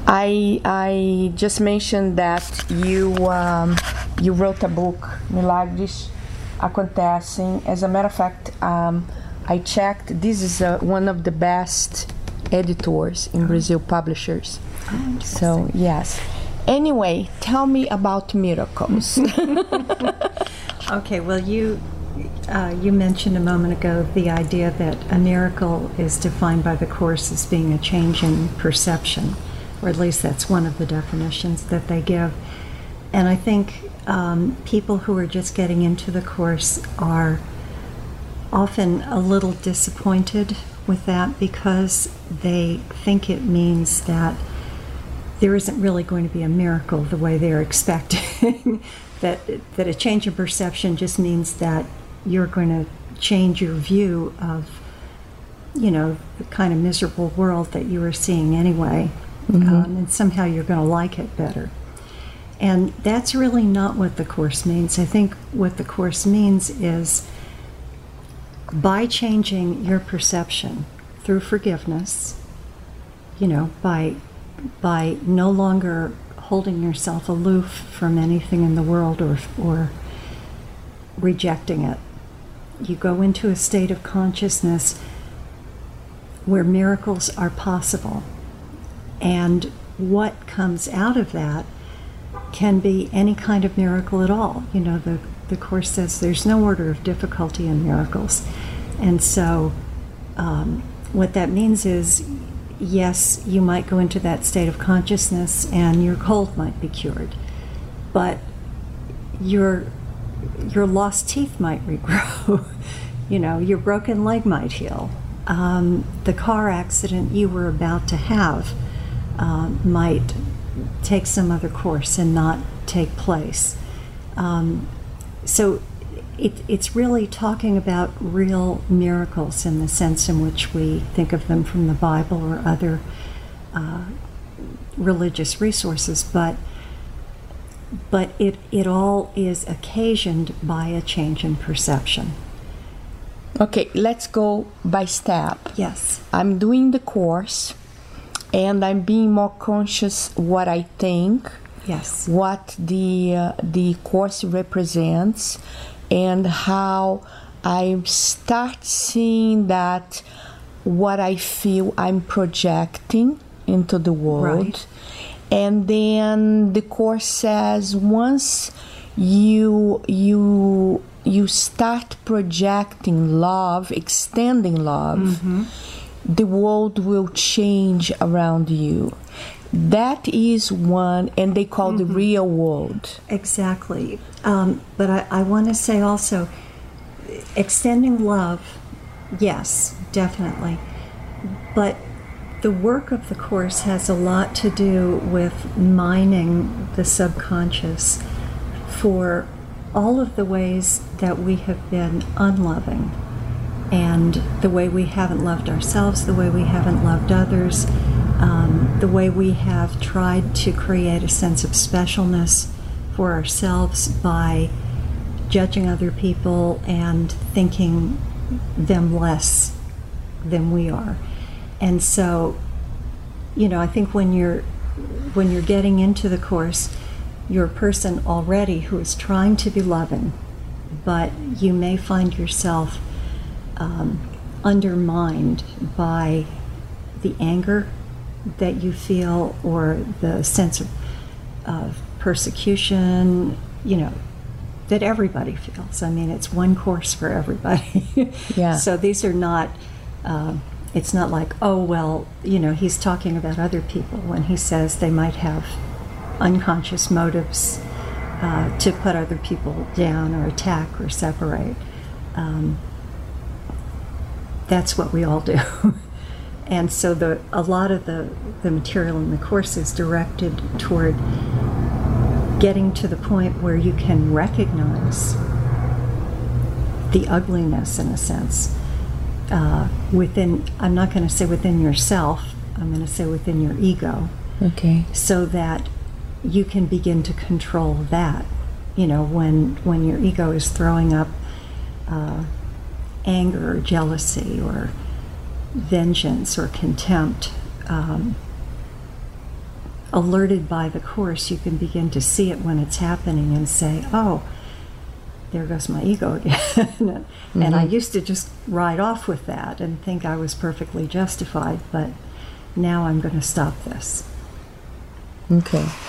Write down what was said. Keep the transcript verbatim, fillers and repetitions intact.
I I just mentioned that you um, you wrote a book, Milagres Acontecem. As a matter of fact, um, I checked. This is uh, one of the best editors in Brazil, publishers. Oh, so yes. Anyway, tell me about miracles. Okay. Well, you. Uh, you mentioned a moment ago the idea that a miracle is defined by the Course as being a change in perception, or at least that's one of the definitions that they give. And I think um, people who are just getting into the Course are often a little disappointed with that because they think it means that there isn't really going to be a miracle the way they're expecting. that that a change in perception just means that you're going to change your view of, you know, the kind of miserable world that you were seeing anyway, mm-hmm. um, and somehow you're going to like it better. And that's really not what the Course means. I think what the Course means is by changing your perception through forgiveness, you know, by by no longer holding yourself aloof from anything in the world or or rejecting it. You go into a state of consciousness where miracles are possible. And what comes out of that can be any kind of miracle at all. You know, the, the Course says there's no order of difficulty in miracles. And so um, what that means is, yes, you might go into that state of consciousness and your cold might be cured. But your your lost teeth might regrow. You know, your broken leg might heal. Um, the car accident you were about to have um, might take some other course and not take place. Um, so it, it's really talking about real miracles in the sense in which we think of them from the Bible or other uh, religious resources, but but it, it all is occasioned by a change in perception. Okay, let's go by step. Yes. I'm doing the Course, and I'm being more conscious what I think, yes, what the uh, the Course represents, and how I start seeing that what I feel I'm projecting into the world. Right. And then the Course says once you you you start projecting love, extending love, mm-hmm. the world will change around you. That is one, and they call mm-hmm. the real world. Exactly. Um, but I, I want to say also, extending love, yes, definitely. But the work of the Course has a lot to do with mining the subconscious for all of the ways that we have been unloving, and the way we haven't loved ourselves, the way we haven't loved others, um, the way we have tried to create a sense of specialness for ourselves by judging other people and thinking them less than we are. And so, you know, I think when you're when you're getting into the Course, you're a person already who is trying to be loving, but you may find yourself um, undermined by the anger that you feel or the sense of, of persecution, you know, that everybody feels. I mean, it's one Course for everybody. Yeah. So these are not... Uh, It's not like, oh, well, you know, he's talking about other people when he says they might have unconscious motives uh, to put other people down or attack or separate. Um, that's what we all do. And so the a lot of the, the material in the Course is directed toward getting to the point where you can recognize the ugliness, in a sense, Uh, within, I'm not going to say within yourself, I'm going to say within your ego. Okay. So that you can begin to control that. You know, when when your ego is throwing up uh, anger or jealousy or vengeance or contempt, um, alerted by the Course, you can begin to see it when it's happening and say, oh, there goes my ego again. and mm-hmm. I used to just ride off with that and think I was perfectly justified, but now I'm going to stop this. Okay.